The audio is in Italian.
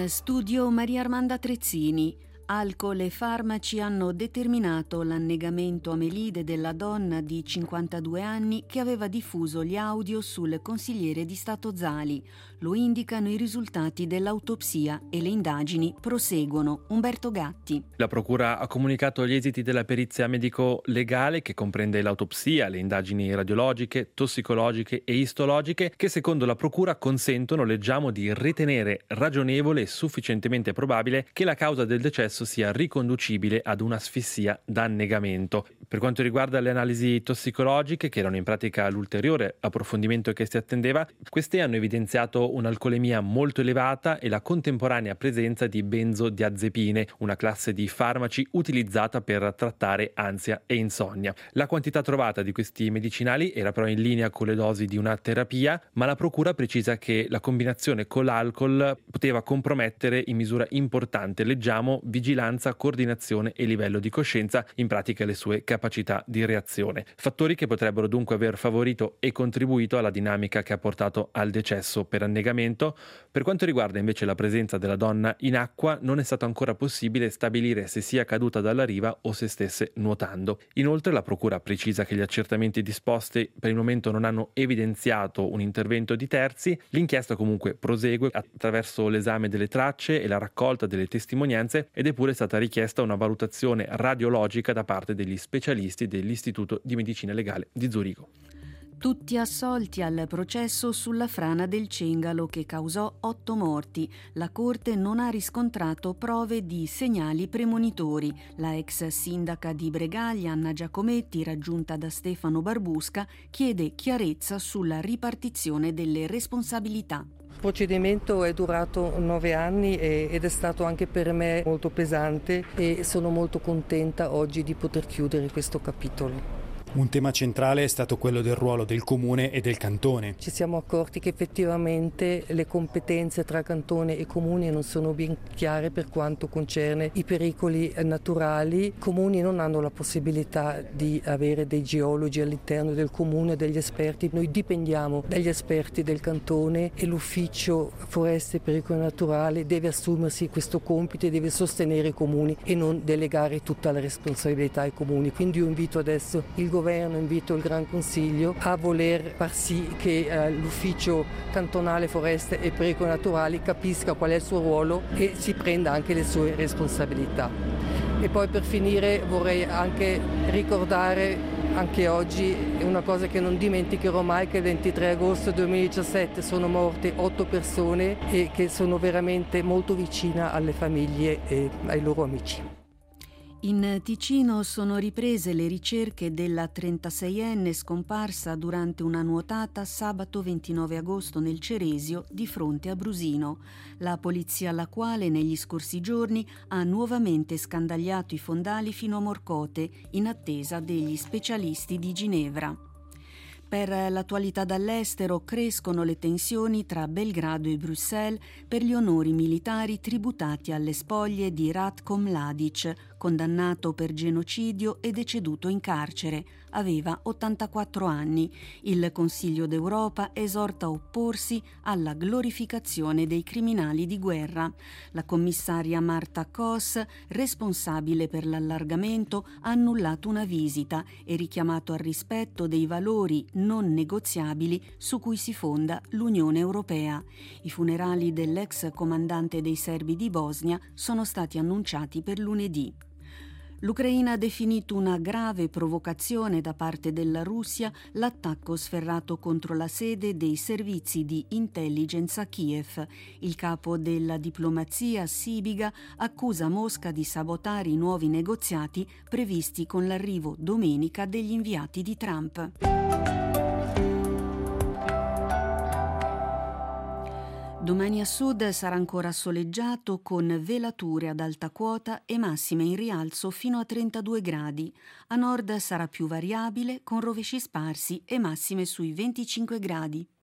studio Maria Armanda Trezzini. Alcol e farmaci hanno determinato l'annegamento amelide della donna di 52 anni che aveva diffuso gli audio sul consigliere di Stato Zali. Lo indicano i risultati dell'autopsia e le indagini proseguono. Umberto Gatti. La procura ha comunicato gli esiti della perizia medico-legale che comprende l'autopsia, le indagini radiologiche, tossicologiche e istologiche che secondo la procura consentono, leggiamo, di ritenere ragionevole e sufficientemente probabile che la causa del decesso sia riconducibile ad un'asfissia da annegamento. Per quanto riguarda le analisi tossicologiche, che erano in pratica l'ulteriore approfondimento che si attendeva, queste hanno evidenziato un'alcolemia molto elevata e la contemporanea presenza di benzodiazepine, una classe di farmaci utilizzata per trattare ansia e insonnia. La quantità trovata di questi medicinali era però in linea con le dosi di una terapia, ma la procura precisa che la combinazione con l'alcol poteva compromettere in misura importante, leggiamo, vigilanza, coordinazione e livello di coscienza, in pratica le sue capacità di reazione. Fattori che potrebbero dunque aver favorito e contribuito alla dinamica che ha portato al decesso per annegamento. Per quanto riguarda invece la presenza della donna in acqua, non è stato ancora possibile stabilire se sia caduta dalla riva o se stesse nuotando. Inoltre la procura precisa che gli accertamenti disposti per il momento non hanno evidenziato un intervento di terzi. L'inchiesta comunque prosegue attraverso l'esame delle tracce e la raccolta delle testimonianze ed è pure stata richiesta una valutazione radiologica da parte degli specialisti dell'Istituto di Medicina Legale di Zurigo. Tutti assolti al processo sulla frana del Cengalo che causò 8 morti. La Corte non ha riscontrato prove di segnali premonitori. La ex sindaca di Bregaglia, Anna Giacometti, raggiunta da Stefano Barbusca, chiede chiarezza sulla ripartizione delle responsabilità. Il procedimento è durato 9 anni ed è stato anche per me molto pesante e sono molto contenta oggi di poter chiudere questo capitolo. Un tema centrale è stato quello del ruolo del comune e del cantone. Ci siamo accorti che effettivamente le competenze tra cantone e comune non sono ben chiare per quanto concerne i pericoli naturali. I comuni non hanno la possibilità di avere dei geologi all'interno del comune, degli esperti. Noi dipendiamo dagli esperti del cantone e l'ufficio foreste e pericoli naturali deve assumersi questo compito e deve sostenere i comuni e non delegare tutta la responsabilità ai comuni. Quindi io invito adesso il governo, invito il Gran Consiglio a voler far sì che l'ufficio cantonale foreste e pericoli naturali capisca qual è il suo ruolo e si prenda anche le sue responsabilità. E poi per finire vorrei anche ricordare anche oggi una cosa che non dimenticherò mai, che il 23 agosto 2017 sono morte 8 persone e che sono veramente molto vicina alle famiglie e ai loro amici. In Ticino sono riprese le ricerche della 36enne scomparsa durante una nuotata sabato 29 agosto nel Ceresio di fronte a Brusino. La polizia, la quale negli scorsi giorni ha nuovamente scandagliato i fondali fino a Morcote in attesa degli specialisti di Ginevra. Per l'attualità dall'estero crescono le tensioni tra Belgrado e Bruxelles per gli onori militari tributati alle spoglie di Ratko Mladic, condannato per genocidio e deceduto in carcere. Aveva 84 anni. Il Consiglio d'Europa esorta a opporsi alla glorificazione dei criminali di guerra. La commissaria Marta Kos, responsabile per l'allargamento, ha annullato una visita e richiamato al rispetto dei valori non negoziabili su cui si fonda l'Unione Europea. I funerali dell'ex comandante dei serbi di Bosnia sono stati annunciati per lunedì. L'Ucraina ha definito una grave provocazione da parte della Russia l'attacco sferrato contro la sede dei servizi di intelligence a Kiev. Il capo della diplomazia Sibiga accusa Mosca di sabotare i nuovi negoziati previsti con l'arrivo domenica degli inviati di Trump. Domani a sud sarà ancora soleggiato con velature ad alta quota e massime in rialzo fino a 32 gradi. A nord sarà più variabile con rovesci sparsi e massime sui 25 gradi.